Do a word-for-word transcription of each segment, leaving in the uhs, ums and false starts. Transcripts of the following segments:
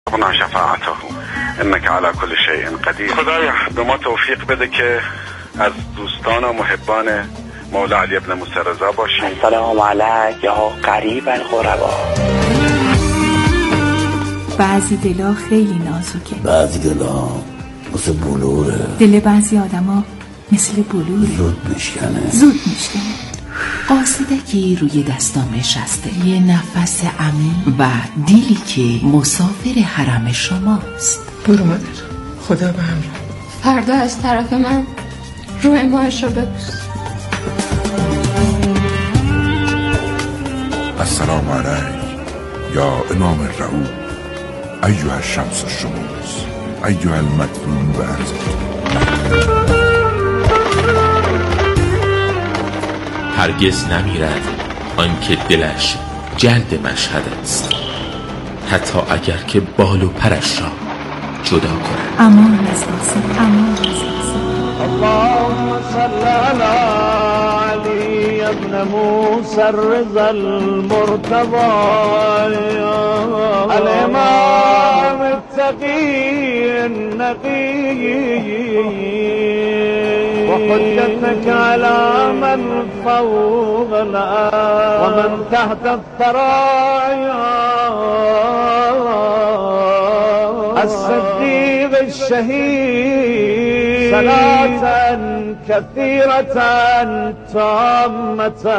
ربنا شفاعته انك على كل شيء قدیر. خدایا به ما توفیق بده که از دوستان و محبان مولا علی ابن موسی رضا باشیم. سلام علیک یا قریب الغربا. بعضی دلا خیلی نازکه، بعضی دلا مثل بلوره، دل بعضی آدما مثل بلوره، زود میشکنه زود میشکنه. قاصدکی روی دستام نشسته، یه نفس عمیق و دیلی که مسافر حرم شماست. برو مادر، خدا به همراه. فردا از طرف من روی ماهش رو ببوس. السلام علیک یا امام الرعود ایها الشمس الشموس ایها المدفون بعد. هرگز نمیرد آنکه دلش جلد مشهد است، حتی اگر که بال و پرش را جدا کند. امان از آسان، امان از آسان. اللهم صل علی علی ابن موسی الرضا المرتضى الامام التقی النقی وحجتك على من فوق الأرض ومن تحت الثرايا الصديق الشهيد صلاة كثيرة تامة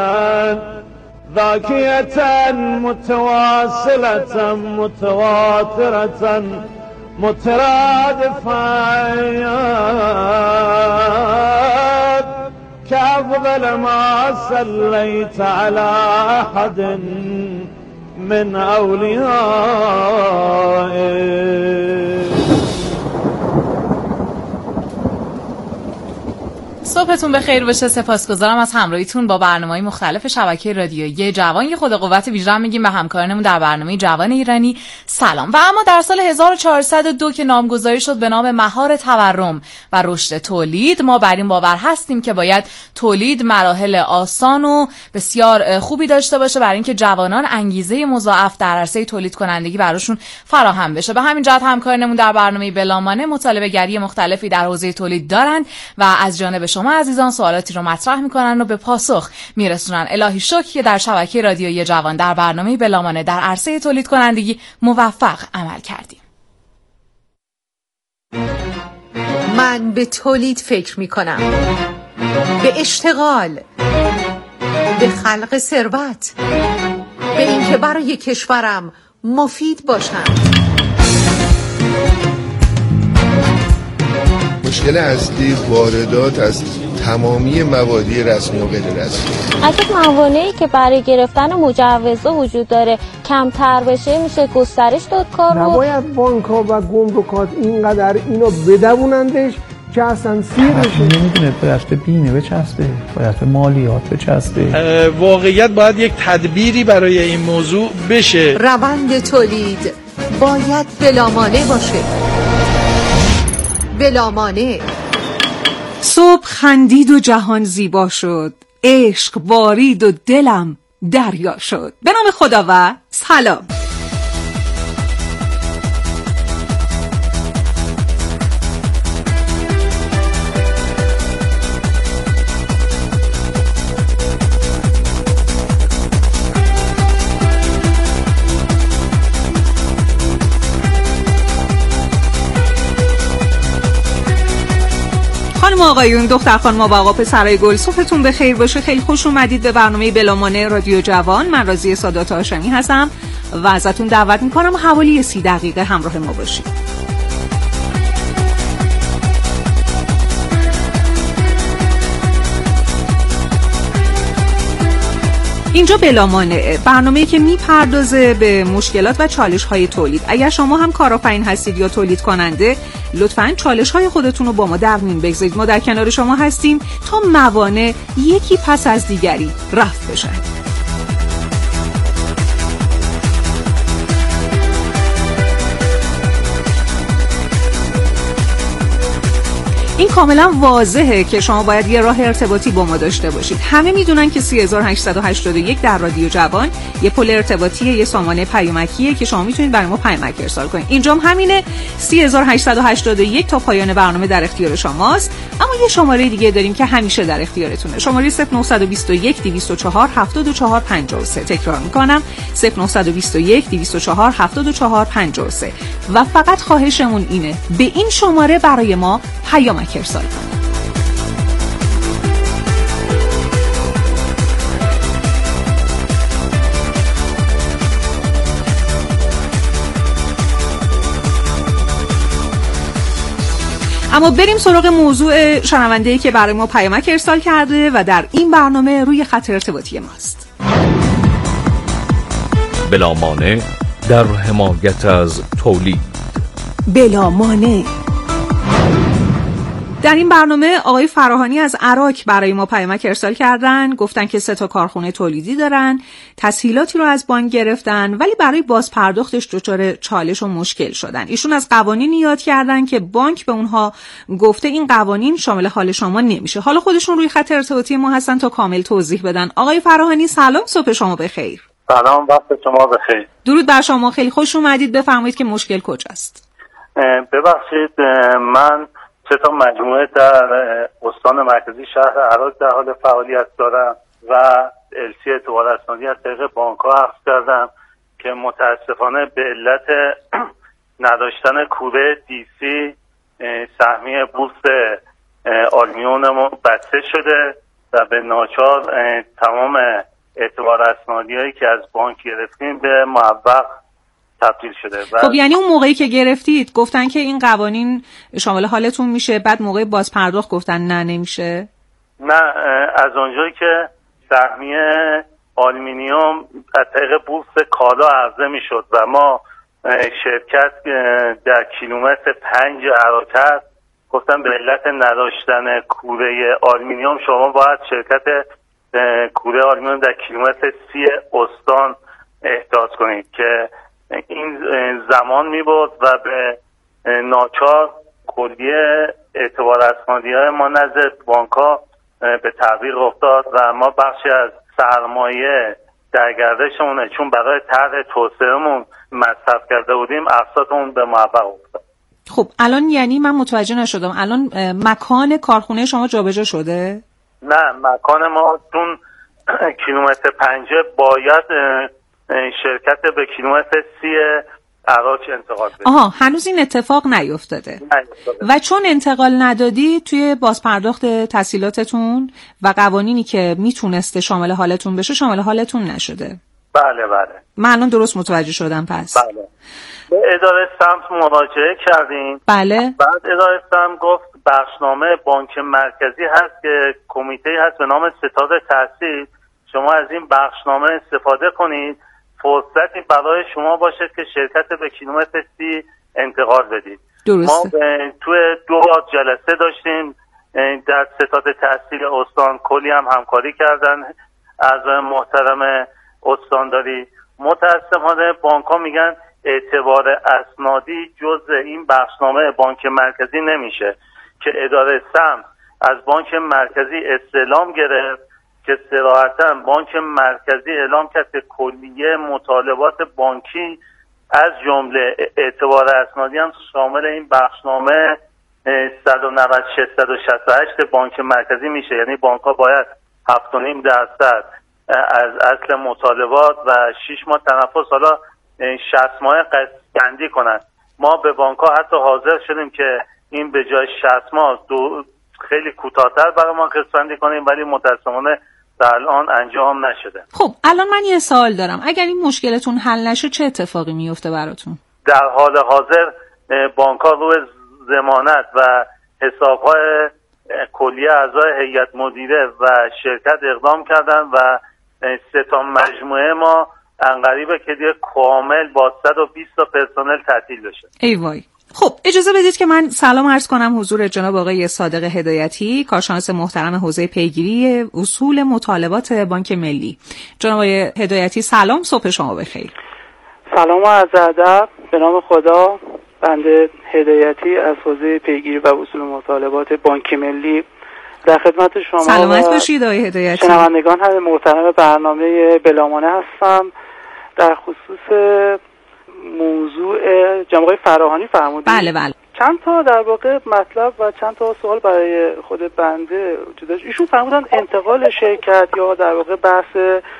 ذاكية متواصلة متواترة مترادفات كأفضل ما صليت على أحد من أوليائه. صبحتون بخیر باشه. سپاسگزارم از همراهیتون با برنامه‌های مختلف شبکه رادیویی جوان. یه خود قوت ویژه میگیم به همکارانمون در برنامه جوان ایرانی سلام. و اما در سال هزار و چهارصد و دو که نامگذاری شد به نام مهار تورم و رشد تولید، ما بر این باور هستیم که باید تولید مراحل آسان و بسیار خوبی داشته باشه برای اینکه جوانان انگیزه مضاعف در عرصه تولید کنندگی براشون فراهم بشه. به همین جهت همکارانمون در برنامه بلامانه مطالبه گری مختلفی در حوزه تولید دارند و از جانب شما عزیزان سوالاتی رو مطرح میکنن و به پاسخ میرسونن. الهی شکر که در شبکه رادیویی جوان در برنامه بلامانه در عرصه تولید کنندگی موفق عمل کردیم. من به تولید فکر میکنم، به اشتغال، به خلق ثروت، به اینکه برای کشورم مفید باشم. مشکل اصلی واردات از تمامی موادی رسمی و غیر رسمی. اگه موانعی که برای گرفتن مجوزها وجود داره کمتر بشه میشه گسترش داد کار رو. نباید بانک‌ها و گمرکات اینقدر اینو بدونندش که اصلا سیر بشه. نمیدونه باید به بیمه بچسبه، باید به مالیات بچسبه. واقعیت باید یک تدبیری برای این موضوع بشه. روند تولید باید بلامانع باشه. بلامانع. صبح خندید و جهان زیبا شد، عشق بارید و دلم دریا شد. به نام خدا و سلام. خانم آقایون، دختر خانم و آقا پسرای گل، صبحتون بخیر باشه. خیلی خوش اومدید به برنامه بلامانع رادیو جوان. من راضیه سادات هاشمی هستم و ازتون دعوت میکنم حوالی سی دقیقه همراه ما باشید. اینجا بلامانع، برنامه‌ای که میپردازه به مشکلات و چالش‌های تولید. اگر شما هم کارآفرین هستید یا تولید کننده، لطفاً چالش‌های خودتون رو با ما در میون بگذارید. ما در کنار شما هستیم تا موانع یکی پس از دیگری رفع بشن. این کاملا واضحه که شما باید یه راه ارتباطی با ما داشته باشید. همه میدونن که سه هزار و هشتصد و هشتاد و یک در رادیو جوان یه پل ارتباطیه، یه سامانه پیامکیه که شما میتونید برای ما پیامک ارسال کنید. اینجام همینه، سه هزار و هشتصد و هشتاد و یک تا پایان برنامه در اختیار شماست. اما یه شماره دیگه داریم که همیشه در اختیارتونه. شماره صفر نه دو یک دویست و چهار هفتاد و چهار پنجاه و سه. تکرار میکنم صفر نه دو یک دویست و چهار هفتاد و چهار پنجاه و سه. و فقط خواهشمون اینه به این شماره برای ما پیامک ارسال کنید. اما بریم سراغ موضوع شنونده‌ای که برای ما پیامک ارسال کرده و در این برنامه روی خط ارتباطی ماست. بلا مانع در حمایت از تولید. بلا مانع. در این برنامه آقای فراهانی از عراق برای ما پیامک ارسال کردن، گفتن که سه تا کارخونه تولیدی دارن، تسهیلاتی رو از بانک گرفتن ولی برای بازپرداختش دچار چالش و مشکل شدن. ایشون از قوانینی یاد کردن که بانک به اونها گفته این قوانین شامل حال شما نمیشه. حالا خودشون روی خط ارتباطی ما هستن تا کامل توضیح بدن. آقای فراهانی سلام، صبح شما بخیر. سلام، وقت شما بخیر. درود بر شما، خیلی خوش اومدید. بفرمایید که مشکل کجاست؟ ببخشید، من سه تا مجموعه در استان مرکزی شهر عراق در حال فعالیت دارم و السی اعتبار اسنادی از طریق بانک‌ها اخذ کردم که متاسفانه به علت نداشتن کوره دی سی سهمیه بورس آلمیون بسته شده و به ناچار تمام اعتبار اسنادی‌هایی که از بانک گرفتیم به معوق تبدیل شده. خب یعنی اون موقعی که گرفتید گفتن که این قوانین شامل حالتون میشه، بعد موقع بازپرداخت گفتن نه نمیشه؟ نه، از اونجایی که سهمیه آلومینیوم از طریق بورس کالا عرضه میشد و ما شرکت در کیلومتر پنج عراق گفتن به علت نداشتن کوره آلومینیوم شما باید شرکت کوره آلومینیوم در کیلومتر سی استان احداث کنید که این زمان می بود و به ناچار کلیه اعتبار اسنادی های ما نزد بانک ها به تغییر افتاد و ما بخشی از سرمایه در گردشمونه چون برای طرح توسعه‌مون مصرف کرده بودیم اقساطمون به معوق افتاد. خب الان یعنی من متوجه نشدم، الان مکان کارخونه شما جابجا شده؟ نه، مکان ما چون کیلومتر پنجه باید شرکت به کیلومتر سی عراق انتقال بدید. آها، هنوز این اتفاق نیفتاده. نیفتاده. و چون انتقال ندادی توی بازپرداخت تسهیلاتتون و قوانینی که میتونسته شامل حالتون بشه شامل حالتون نشده. بله بله. من الان درست متوجه شدم پس. بله. به اداره سمت مراجعه کردیم. بله. بعد اداره سمت گفت بخشنامه بانک مرکزی هست که کمیته هست به نام ستاد تحصیل، شما از این بخشنامه استفاده کنید، فرصتی برای شما باشه که شرکت به کیلومتر سی انتقال بدید. درسته. ما توی دو بار جلسه داشتیم در ستاد تحصیل استان، کلی هم همکاری کردن از محترم استانداری. متاسفانه بانک ها میگن اعتبار اسنادی جز این بخشنامه بانک مرکزی نمیشه که اداره سمت از بانک مرکزی استعلام گرفت که صراحتاً بانک مرکزی اعلام کرد که کلیه مطالبات بانکی از جمله اعتبار اسنادی هم شامل این بخشنامه صد و نود ششصد و شصت و هشت بانک مرکزی میشه. یعنی بانک ها باید هفت و نیم درصد از اصل مطالبات و شش ماه تنفس، حالا شصت ماه قسط‌بندی کنن. ما به بانک ها حتی حاضر شدیم که این به جای شصت ماه دو خیلی کوتاه‌تر برای ما قسط‌بندی کنیم، ولی متأسفانه تا الان انجام نشده. خب الان من یه سوال دارم، اگر این مشکلتون حل نشه چه اتفاقی میفته براتون؟ در حال حاضر بانک‌ها روی ضمانت و حساب‌های کلیه اعضای هیئت مدیره و شرکت اقدام کردن و سه تا مجموعه ما انقریبه که دیگه کامل با صد و بیست تا پرسنل تعطیل بشه. ای وای. خب اجازه بدید که من سلام عرض کنم حضور جناب آقای صادق هدایتی، کارشناس محترم حوزه پیگیری اصول مطالبات بانک ملی. جناب آقای هدایتی سلام، صبح شما بخیر. سلام و عرض ادب به نام خدا. بنده هدایتی از حوزه پیگیری و وصول مطالبات بانک ملی در خدمت شما. سلامت باشید آقای هدایتی. شنوندگان هم محترم برنامه بلامانه هستم. در خصوص موضوع جناب آقای فراهانی فرمودید. بله بله. چند تا در واقع مطلب و چند تا سوال برای خود بنده وجود داشت. ایشون فرمودن انتقال شرکت یا در واقع بحث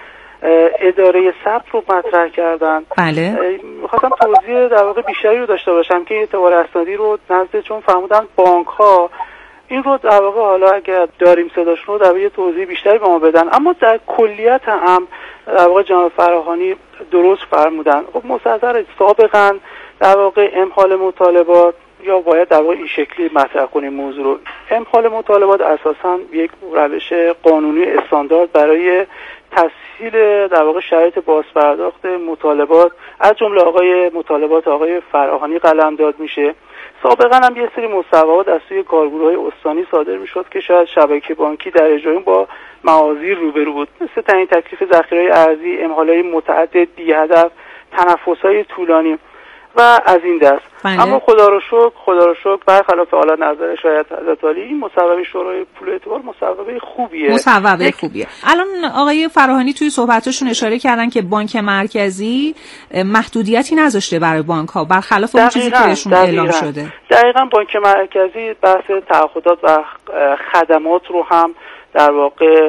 اداره ثبت رو مطرح کردن. بله. می‌خواستم توضیح در واقع بیشتری رو داشته باشم که اعتبار اسنادی رو نزد، چون فرمودن بانک ها این رو در واقع حالا اگر داریم صداشون رو در واقع توضیح بیشتری به ما بدن، اما در کلیت هم در واقع جناب فراهانی درست فرمودن. خب مستحضر سابقا در واقع امحال مطالبات یا باید در واقع این شکلی مطرح کنیم موضوع رو. امحال مطالبات اساساً یک روش قانونی استاندارد برای تسهیل در واقع شرایط بازپرداخت مطالبات از جمله آقای مطالبات آقای فراهانی قلمداد میشه. سابقا هم یه سری مصوبات از سوی کارگروهای استانی صادر میشد که شاید شبکه بانکی در اجرای با معاذیر روبرو بود، مثل تعیین تکلیف ذخیره‌های ارزی، امحال‌های متعدد بی هدف، تنفس‌های طولانی و از این دست. بله. اما خدا رو شکر خدا رو شکر برخلاف حالا نظر شاید حضرت عالی، این مصوبه شورای پول اعتبار مصوبه خوبیه. مصوبه خوبیه. الان آقای فراهانی توی صحبتاشون اشاره کردن که بانک مرکزی محدودیتی نذاشته برای بانک‌ها، برخلاف اون چیزی که بهشون اعلام شده. دقیقاً بانک مرکزی بحث تعهدات و خدمات رو هم در واقع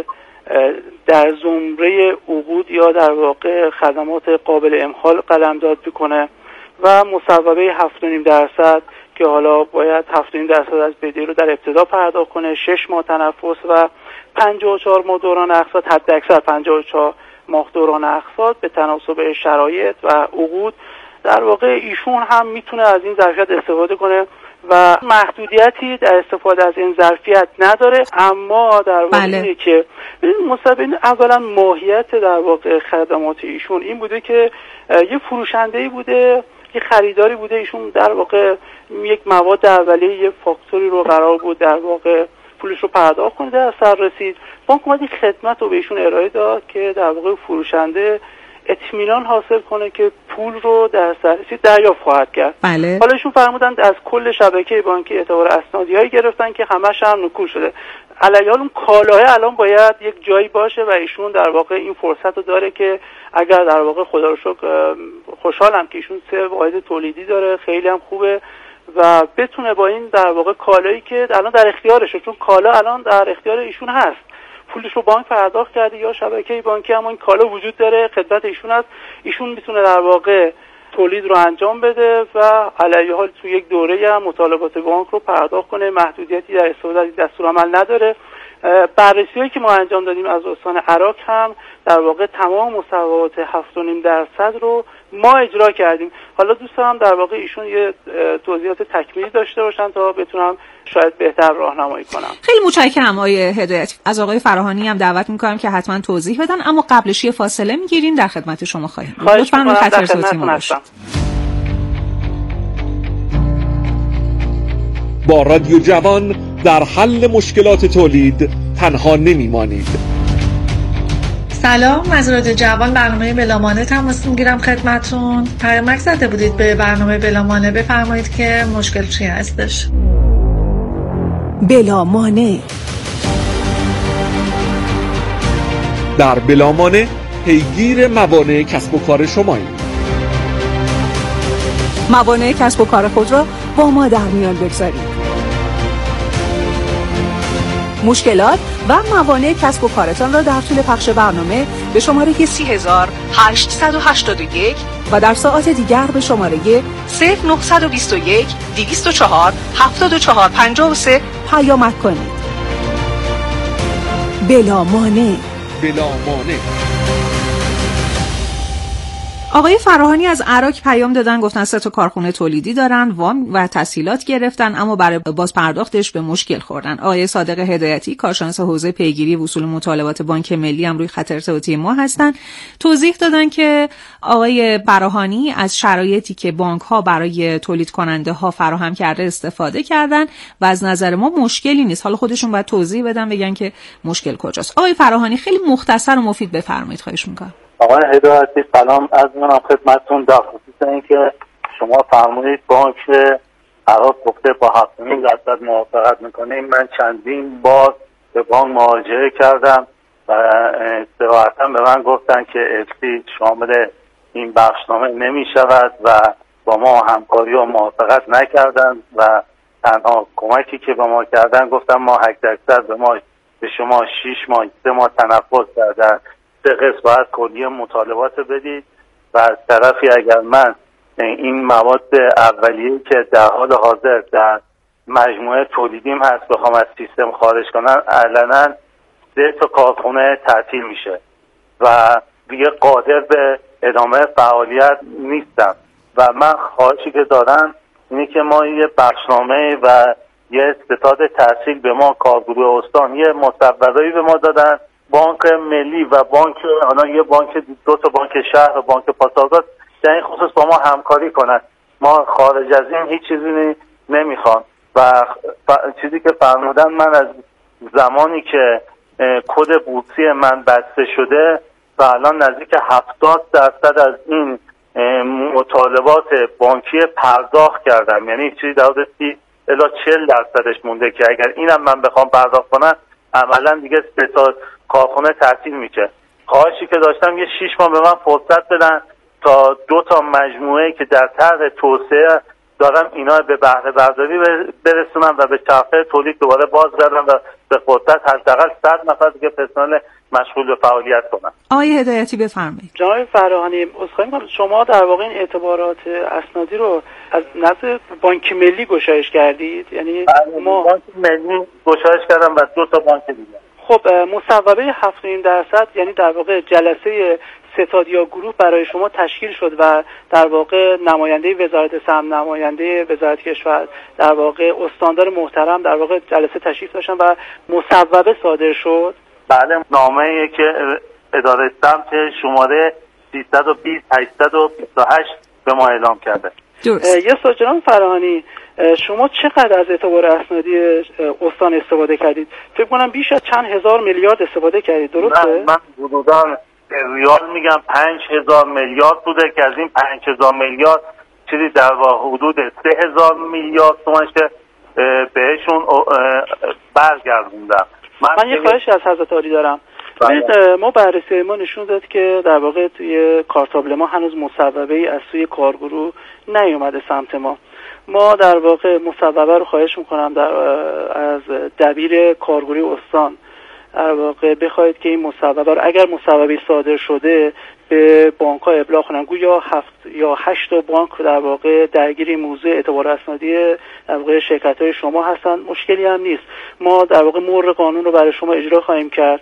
در زمره عقود یا در واقع خدمات قابل امحال قلمداد میکنه و مصوبه هفت و نیم درصد که حالا باید هفت و نیم درصد از بدهی رو در ابتدا پرداخت کنه، شش ماه تنفس و پنجاه و چهار ماه دوران اقساط، حد اکثر پنجاه و چهار ماه دوران اقساط به تناسب شرایط و عقود. در واقع ایشون هم میتونه از این ظرفیت استفاده کنه و محدودیتی در استفاده از این ظرفیت نداره، اما در واقع بله. اینه که مصوبه اولا ماهیت در واقع خدمات ایشون این بوده که یه فروشنده‌ای بوده، یه خریداری بوده، ایشون در واقع یک مواد اولیه یه فاکتوری رو قرار بود در واقع پولش رو پرداخت کنه، در سر رسید بانک اومد این خدمت رو به ایشون ارائه داد که در واقع فروشنده اطمینان حاصل کنه که پول رو در سررسید دریافت خواهد کرد. بله. حالا ایشون فرمودن از کل شبکه بانکی اعتبار اسنادی‌هایی گرفتن که همش هم نکول شده. علیه حال اون کالاه الان باید یک جایی باشه و ایشون در واقع این فرصت رو داره که اگر در واقع خدا رو شکر خوشحالم که ایشون سه واحد تولیدی داره، خیلی هم خوبه و بتونه با این در واقع کالایی که الان در اختیارشه، چون کالا الان در اختیار ایشون هست، پولش رو بانک پرداخت کرده یا شبکه بانکی، اما این کالا وجود داره، خدمت ایشون هست، ایشون میتونه در واقع تولید رو انجام بده و علیه حال تو یک دوره هم مطالبات بانک رو پرداخت کنه، محدودیتی در استفاده از دستورالعمل نداره. بررسی‌هایی که ما انجام دادیم از استان عراق هم در واقع تمام مصوبات هفت و نیم درصد رو ما اجرا کردیم. حالا دوست دارم در واقع ایشون یه توضیحات تکمیلی داشته باشن تا بتونم شاید بهتر راهنمایی کنم. خیلی متشکرم آقای هدایتی. از آقای فراهانی هم دعوت می‌کنم که حتما توضیح بدن، اما قبلش یه فاصله می‌گیریم، در خدمت شما خواهیم بود. لطفاً به خاطر صوتی ما باشید. با رادیو جوان در حل مشکلات تولید تنها نمیمانید. سلام، از رادیو جوان برنامه بلامانه تماس میگیرم خدمتون. پیامک زده بودید به برنامه بلامانه، بفرمایید که مشکل چی هستش. بلامانه. در بلامانه پیگیر موانع کسب و کار شماییم. موانع کسب و کار خود را با ما در میان بگذارید. مشکلات و موانع کسب و کارتان را در طول پخش برنامه به شماره سی هزار هشتصد و هشتاد و یک و در ساعات دیگر به شماره صفر نه دو یک دویست و چهار هفتاد و چهار پنجاه و سه پیامک کنید. بلامانع. بلامانع. آقای فراهانی از عراق پیام دادن، گفتن سه تا کارخونه تولیدی دارن، وام و تسهیلات گرفتن، اما برای بازپرداختش به مشکل خوردن. آقای صادق هدایتی کارشناس حوزه پیگیری و وصول مطالبات بانک ملی هم روی خط ارتباطی ما هستن، توضیح دادن که آقای فراهانی از شرایطی که بانک ها برای تولید کننده ها فراهم کرده استفاده کردن و از نظر ما مشکلی نیست. حالا خودشون باید توضیح بدن، بگن که مشکل کجاست. آقای فراهانی خیلی مختصر و مفید بفرمایید، خواهش می‌کنم. آقای هدایتی سلام از منم خدمتتون. در خصوص اینکه شما فرمودید بانک عراق گفته با هفت و نیم درصد موافقت میکنه. من چندین بار به بانک مراجعه کردم و صراحتا به من گفتن که السی شامل این بخشنامه نمی شود و با ما همکاری و موافقت نکردن و تنها کمکی که به ما کردن گفتن ما حد اکثر به ما به شما شیش ماه سه ماه تنفس کردن، سه قسط باید کلیه مطالبات بدید و از طرفی اگر من این مواد اولیه‌ای که در حال حاضر در مجموعه تولیدیم هست بخوام از سیستم خارج کنن علنا سه تا کارخونه تعطیل میشه و دیگه قادر به ادامه فعالیت نیستم و من خواهشی که دارم اینه که ما یه بخشنامه و یه ستاد تحصیل به ما کارگروه استان یه مصوبه‌ای به ما دادن، بانک ملی و بانک حالا یه بانک دو تا بانک شهر و بانک پاسارگاد در این خصوص با ما همکاری کنن. ما خارج از این هیچ چیزی نمیخوام و ف... چیزی که فرمودن من از زمانی که کد بورسی من بسته شده و الان نزدیک هفتاد درصد از این مطالبات بانکی پرداخت کردم، یعنی چیزی در حدود سی الی چهل درصدش مونده که اگر اینم من بخوام پرداخت کنم عملا دیگه سه تا کارخونه تعطیل میشه. خواهشی که داشتم یه شیش ماه به من فرصت بدن تا دو تا مجموعه که در طرح توسعه دارم اینا به بهره برداری برسونم و به چرخه تولید دوباره باز گردم و به فرصت حداقل صد نفر دیگه پرسنل مشغول به فعالیت کنم. آقای هدایتی بفرمایید. جناب فراهانی عذرخواهی می‌کنم اسما در واقع این اعتبارات اسنادی رو از نظر بانک ملی گشایش کردید؟ یعنی ما بانک ملی گشایش کردم و دو تا بانک دیگه. خب مصوبه هفت و نیم درصد یعنی در واقع جلسه ستاد یا گروه برای شما تشکیل شد و در واقع نماینده وزارت سهم، نماینده وزارت کشور، در واقع استاندار محترم در واقع جلسه تشریف داشتن و مصوبه صادر شد. بله، نامه‌ای که اداره سمت شماره سیصد و بیست هشتصد و بیست و هشت به ما اعلام کرده. یه سوال جناب فراهانی، شما چقدر از اعتبار اسنادی استان استفاده کردید؟ فکر کنم بیش از چند هزار میلیارد استفاده کردید، درسته؟ من, من حدوداً ریال میگم پنج هزار میلیارد بوده که از این پنج هزار میلیارد چیزی در واقع حدود سه هزار میلیارد تومانش که بهشون برگردوندم. من, من یه خواهشی از حضرت عالی دارم. ما بررسی ما نشون داد که در واقع توی کارتابل ما هنوز مصوبه‌ای از سوی کارگروه نیومده سمت ما. ما در واقع مصوبه رو خواهش میکنم در از دبیر کارگروه استان در واقع بخواید که این مصوبه رو اگر مصوبه صادر شده به بانک‌ها ابلاغ کنن. گویا هفت یا هشت تا بانک در واقع درگیر موضوع اعتبار اسنادی در واقع شرکت‌های شما هستن. مشکلی هم نیست. ما در واقع مر قانون رو برای شما اجرا خواهیم کرد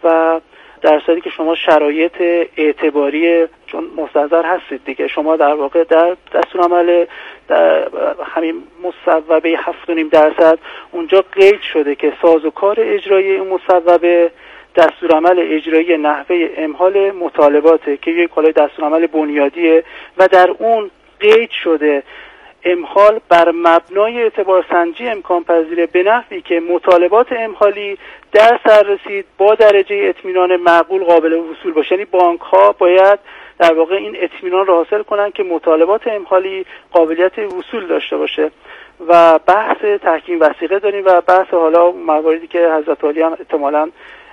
و در صورتی که شما شرایط اعتباری چون مستحضر هستید دیگه، شما در واقع در دستورالعمل در همین مصوبه هفت و نیم درصد اونجا قید شده که سازوکار اجرایی این مصوبه دستورالعمل اجرایی نحوه امهال مطالباته که یک کالای دستورالعمل بنیادیه و در اون قید شده امهال بر مبنای اعتبار سنجی امکان پذیره به نحوی که مطالبات امهالی در سر رسید با درجه اطمینان معقول قابل وصول باشه. یعنی بانک ها باید در واقع این اطمینان را حاصل کنن که مطالبات امهالی قابلیت وصول داشته باشه و بحث تحکیم وثیقه داریم و بحث حالا مواردی که حضرت عالی هم احتمالاً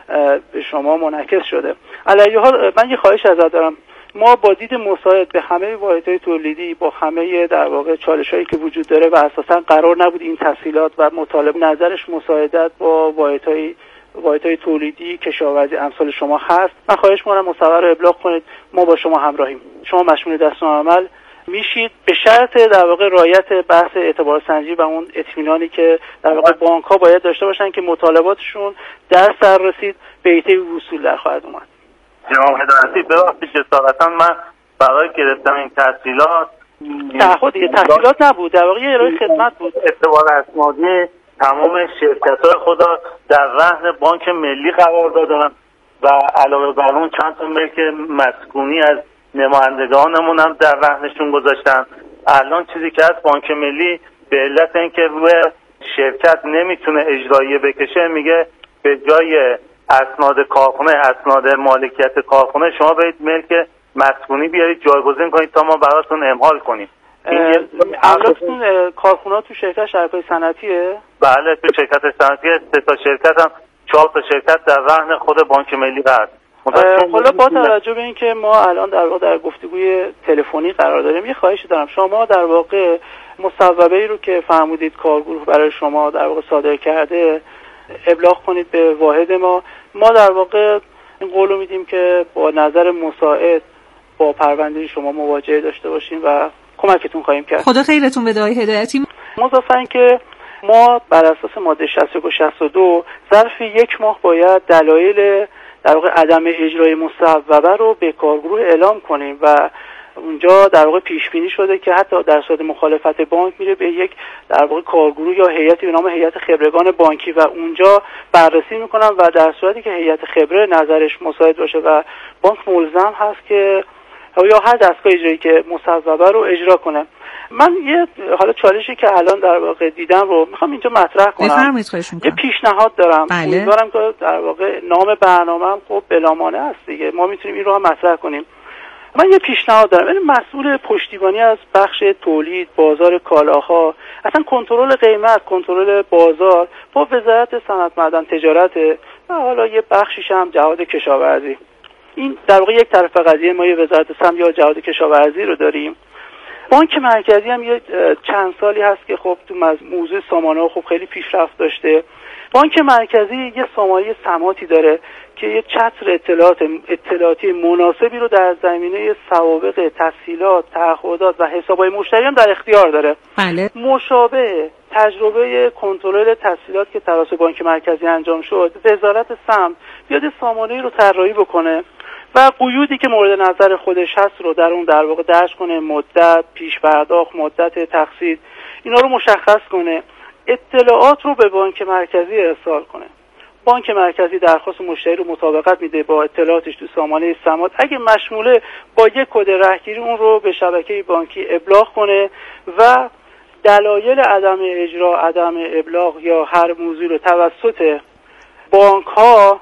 به شما منعکس شده. علیه حال من یه خواهش ازت دارم، ما با دید مساعد به همه واحدهای تولیدی با همه در واقع چالش‌هایی که وجود داره و اساساً قرار نبود این تسهیلات و مطالب نظرش مساعدت با واحدهای واحدهای تولیدی کشاورزی امثال شما هست، من خواهش می‌کنم مصوبه رو ابلاغ کنید، ما با شما همراهیم. شما مشمول دستورالعمل میشید به شرط در واقع رعایت بحث اعتبار سنجی و اون اطمینانی که در واقع بانک‌ها باید داشته باشن که مطالباتشون در سر رسید به ایته وصول در خواهد اومد. جناب هدایتی ببخشید جسارتا من برای گرفتن این تحصیلات تعهد دیگه تحصیلات نبود، در واقع یه ارائه خدمت بود. اعتبار اسنادی تمام شرکت‌های خدا در رهن بانک ملی قرار دادم و علاوه بر اون چند تا ملک مسکونی از نمایندگانمون هم در رهنشون گذاشتن. الان چیزی که از بانک ملی به علت اینکه روی شرکت نمیتونه اجرایی بکشه میگه به جای اسناد کارخونه، اسناد مالکیت کارخونه، شما برید ملک مسکونی بیارید جایگزین کنید تا ما براتون امهال کنیم. اولتون کارخونه تو شرکت شرکای صنعتیه؟ بله تو شرکت صنعتی سه تا شرکت هم چهار تا شرکت در رهن خود بانک ملی هست. حالا با توجه به اینکه ما الان در واقع در گفتگوی تلفنی قرار داریم یه خواهشی دارم، شما در واقع مصوبه ای رو که فرمودید کارگروه برای شما در واقع صادر کرده ابلاغ کنید به واحد ما. ما در واقع این قولو میدیم که با نظر مساعد با پرونده شما مواجهه داشته باشیم و کمکتون خواهیم کرد. خدا خیرتون بده آقای هدایتی. مضافاً اینکه ما بر اساس ماده شصت و یک و شصت و دو ظرف یک ماه باید دلایل در واقع عدم اجرای مصوبه رو به کارگروه اعلام کنیم و اونجا در واقع پیش بینی شده که حتی در صورت مخالفت بانک میره به یک در واقع کارگروه یا هیئتی به نام هیئت خبرگان بانکی و اونجا بررسی میکنن و در صورتی که هیئت خبره نظرش مساعد باشه و بانک ملزم هست که یا هر دستگاه اجرایی که مصوبه رو اجرا کنه. من یه حالا چالشی که الان در واقع دیدم رو میخوام اینجا مطرح کنم. بفرمایید خواهش میکنم. یه پیشنهاد دارم. بله. امیدوارم که در واقع نام برنامه‌ام خب بلامانه است دیگه. ما میتونیم این رو هم مطرح کنیم. من یه پیشنهاد دارم. این مسئول پشتیبانی از بخش تولید، بازار کالاها، اصلا کنترل قیمت، کنترل بازار با وزارت صنعت معدن تجارت و حالا یه بخشیش هم جهاد کشاورزی. این در واقع یک طرف قضیه ما یه وزارت سم یا جهاد کشاورزی رو داریم. بانک مرکزی هم یه چند سالی هست که خب تو موضوع سامانه خب خیلی پیشرفت داشته. بانک مرکزی یه سامانه سماتی داره که یه چتر اطلاعات اطلاعاتی مناسبی رو در زمینه سوابق تسهیلات، تعهدات و حسابهای مشتری هم در اختیار داره. بله. مشابه تجربه کنترل تسهیلات که توسط بانک مرکزی انجام شد، وزارت سمت بیاد سامانه‌ای رو طراحی بکنه و قیودی که مورد نظر خودش هست رو در اون در واقع درج کنه، مدت پیش پرداخت، مدت تقسیط، اینا رو مشخص کنه، اطلاعات رو به بانک مرکزی ارسال کنه. بانک مرکزی درخواست مشتری رو مطابقت میده با اطلاعاتش تو سامانه سمات، اگه مشموله با یک کد رهگیری اون رو به شبکه بانکی ابلاغ کنه و دلایل عدم اجرا، عدم ابلاغ یا هر موضوع رو توسط بانک ها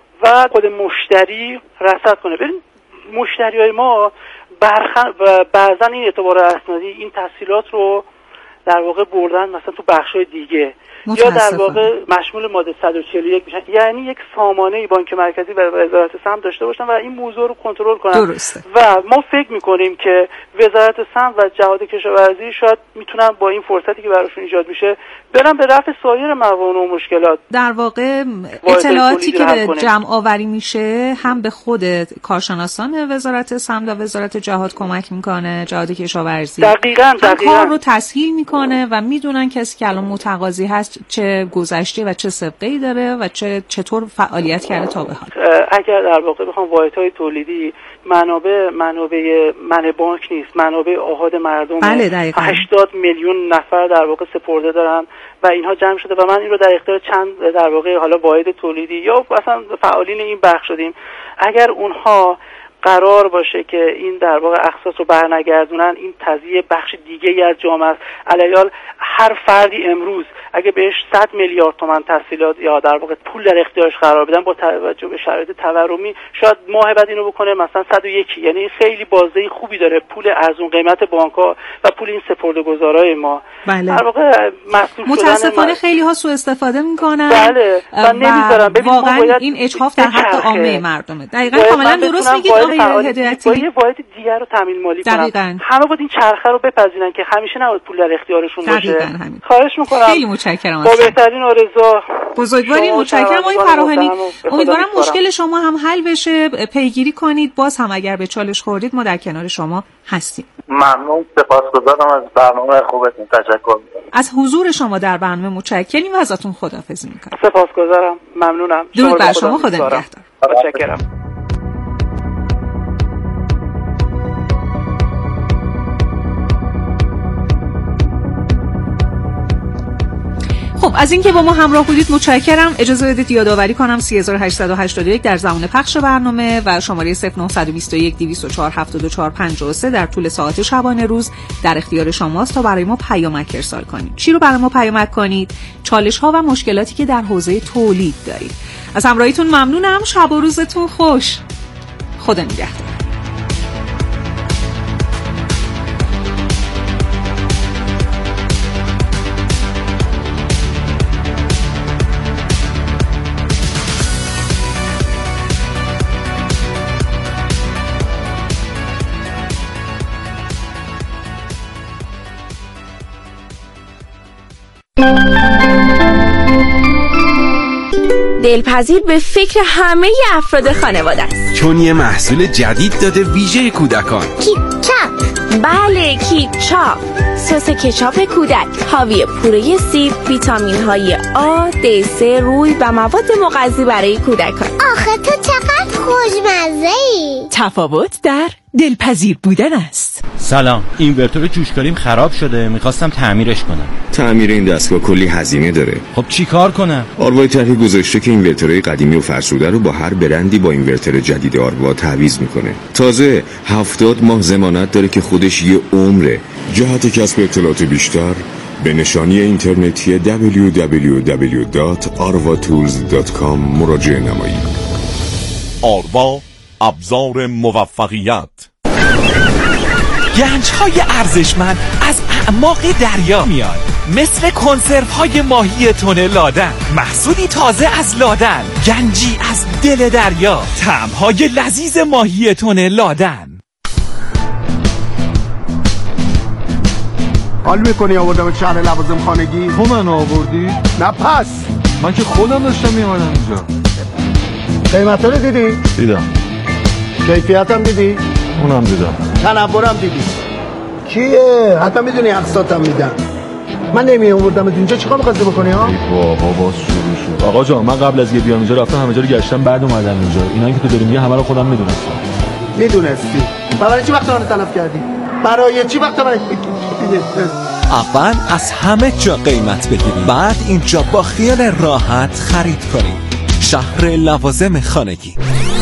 و خود مشتری رصد کنه. ببین مشتریای ما برخن و بعضا این اعتبار اسنادی این تسهیلات رو در واقع بردن مثلا تو بخشای دیگه یا در واقع مشمول ماده صد و چهل و یک میشن، یعنی یک سامانه بانک مرکزی و وزارت سمت داشته باشن و این موضوع رو کنترل کنن. درسته. و ما فکر میکنیم که وزارت سمت و جهاد کشاورزی شاید میتونن با این فرصتی که براشون ایجاد میشه برن به رفع سایر موانع و مشکلات. در واقع اطلاعاتی که به جمع آوری میشه هم به خود کارشناسان وزارت سمت و وزارت جهاد کمک میکنه، جهاد کشاورزی دقیقاً دقیقاً کار رو تسهیل میکنه و میدونن کسی که الان متقاضی هست چه گذشته و چه سابقه‌ای داره و چه چطور فعالیت کرده تا به حال. اگر در واقع بخوام واحدهای تولیدی منابع منابع من بانک نیست، منابع آحاد مردم، بله هشتاد میلیون نفر در واقع سپرده دارن و اینها جمع شده و من این رو در اختیار چند در واقع حالا واحد تولیدی یا مثلا فعالین این بخش شدیم. اگر اونها قرار باشه که این در واقع اخصاص رو برنگردونن، این تضییع بخش دیگه‌ای از جامعه است. علیال هر فردی امروز اگه بهش صد میلیارد تومان تسهیلات یا در واقع پول در اختیارش قرار بدن با توجه به شرایط تورمی، شاید ماه بعد اینو بکنه مثلا صد و یک، یعنی خیلی بازده خوبی داره پول ارزون قیمت بانک‌ها و پول این سپرده‌گذارای ما. بله. در واقع مسئول متاسفانه خیلی ها سوء استفاده میکنن. بله. و نمیذارن. واقعا این اجحاف در حق عامه مردمه. دقیقاً کاملا درست میگید آقای هدایتی. با یه واحد دیگر رو تامین مالی کنن. همه باید این چرخه رو بپذیرن که همیشه نباید پول در اختیارشون باشه. خواهش میکنم. خیلی متشکرم. با بهترین آرزوها. بزرگوارین متشکرم آقای فراهانی. امیدوارم مشکل شما هم حل بشه، پیگیری کنید. باز هم اگر به چالش خوردید ما در کنار شما هستیم. ممنون، سپاسگزارم از برنامه خوبتون. تشکر می‌کنم. از حضور شما در برنامه متشکریم و ازتون خداحافظی می‌کنم. سپاسگزارم. ممنونم. درود بر شما. خدا نگهدار. متشکرم. خب از اینکه با ما همراه بودید متشکرم. اجازه بدید یادآوری کنم سه هزار و هشتصد و هشتاد و یک در زمان پخش برنامه و شماره صفر نه دو یک دویست و چهار هفتاد و چهار پنجاه و سه در طول ساعت شبانه روز در اختیار شماست تا برای ما پیامک ارسال کنید. چی رو برای ما پیامک کنید؟ چالش ها و مشکلاتی که در حوزه تولید دارید. از همراهیتون ممنونم. شب و روزتون خوش. خدا نگهدار. دلپذیر به فکر همه افراد خانواده است، چون یه محصول جدید داده ویژه کودکان. کیچاپ. بله کیچاپ، سس کچاپ کودک حاوی پوره سیب، ویتامین های آ، دی سه، روی و مواد مغذی برای کودکان. آخه تو چقدر خوشمزه‌ای. تفاوت در دلپذیر بودن است. سلام، اینورتور جوشکاریم خراب شده، میخواستم تعمیرش کنم. تعمیر این دستگاه کلی هزینه داره. خب چی کار کنم؟ آروای طرحی گذاشته که اینورتورهای قدیمی و فرسوده رو با هر برندی با اینورتور جدید آروا تعویض میکنه. تازه هفتاد ماه ضمانت داره که خودش یه عمره. جهت کسب اطلاعات بیشتر به نشانی اینترنتی دبلیو دبلیو دبلیو دات آروا تولز دات کام مراجعه نمایید. آروا، ابزار موفقیت. گنج‌های ارزشمند از اعماق دریا میاد، مثل کنسروهای ماهی تن لادن، محصولی تازه از لادن، گنجی از دل دریا، طعم‌های لذیذ ماهی تن لادن. حال میکنی آوردم شهر لوازم خانگی؟ تو من آوردی؟ نه پس من که خودم داشتم میامدم اینجا. قیمت رو دیدی؟ دیدم. کیفیت هم دیدی؟ اونم دیدم. تنورم دیدی؟ کیه؟ حتی میدونی اقساطم میدن. من نمی آوردم اینجا، چیکار می‌خواستی بکنی ها؟ ای بابا باز شروع شد. آقا جان من قبل از یه بیام اینجا رفتم همه جا رو گشتم، بعد اومدم اینجا. اینا که تو داری میگی همه رو خودم میدونستم. میدونستی؟ برای چی وقت من تلف کردی؟ برای چی وقت من اول از همه جا قیمت بگیرید، بعد اینجا با خیال راحت خرید کنید. شهر لوازم خانگی.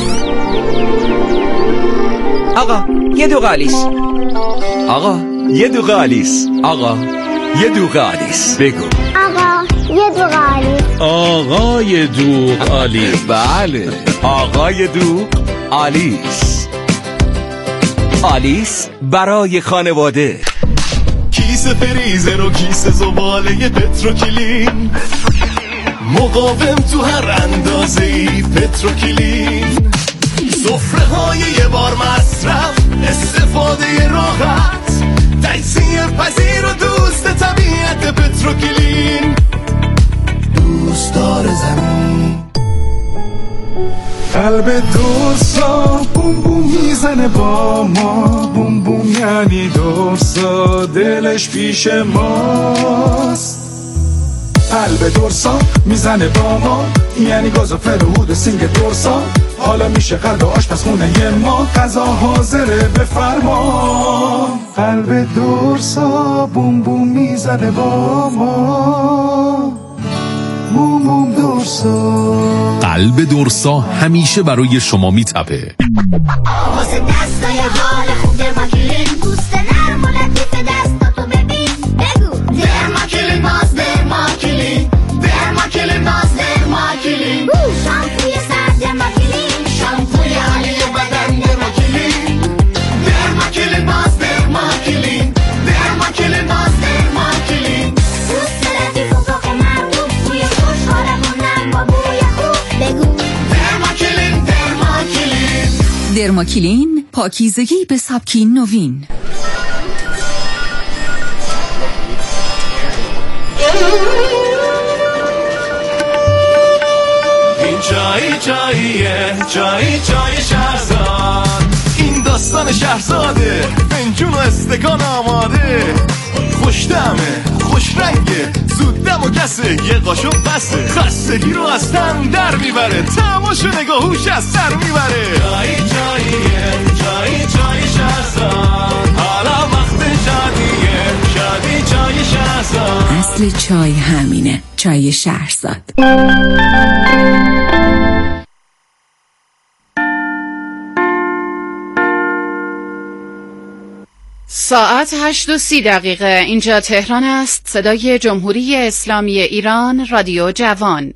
آقا یه دوغ آلیس. آقا یه دوغ آلیس. آقا یه دوغ آلیس. بگو آقا یه دوغ آلیس. آقا یه دوغ آلیس. بله آقا یه دوغ آلیس. آلیس برای خانواده. کیسه فریزر و کیسه زباله پتروکلین، مقاوم تو هر اندازه‌ای پتروکلین، سفره های یه بار مصرف، استفاده راحت، تجزیه پذیر و دوست طبیعت پتروکلین، دوستدار زمین. قلب دوستا بوم بوم میزنه با ما، بوم بوم یعنی دوستا دلش پیش ماست. قلب دورسا میزنه با ما، یعنی گاز و فرهود سینگ دورسا، حالا میشه قلب آشپزخونه ما، غذا حاضره بفرما. قلب دورسا بوم بوم میزنه با ما، بوم بوم دورسا. قلب دورسا همیشه برای شما میتپه. واسه دستای حال خوب درماکلین، پوست نرم و لطیف دستاتو ببین. بگو درماکلین، باز درماکلین، درماکلین، باز درماکلین، شامپوی سر درماکلین، شامپوی عالی بدن درماکلین، درماکلین، باز درماکلین، درماکلین، باز درماکلین، پوست لطیف و پاک مرطوب، بوی خوش حالمونم با بوی خوب. بگو درماکلین، درماکلین. درماکلین، پاکیزگی به سبکی نوین. این چای چاییه، چای چای شهرزاد، این داستان شهرزاده، فنجون و استکان آماده، خوش دمه، خوش رنگه، زود دم و کسه، یه قاشق بسه، خستگی رو از تن در میبره، تماش و نگاهوش از سر میبره. چای چاییه، چای چای شهرزاد، حالا وقت شادیه، شادی چای شهرزاد. اصل چای همینه، چای شهرزاد. ساعت هشت و سی دقیقه اینجا تهران است. صدای جمهوری اسلامی ایران، رادیو جوان.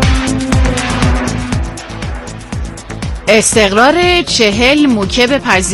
استقرار چهل موکب پذیر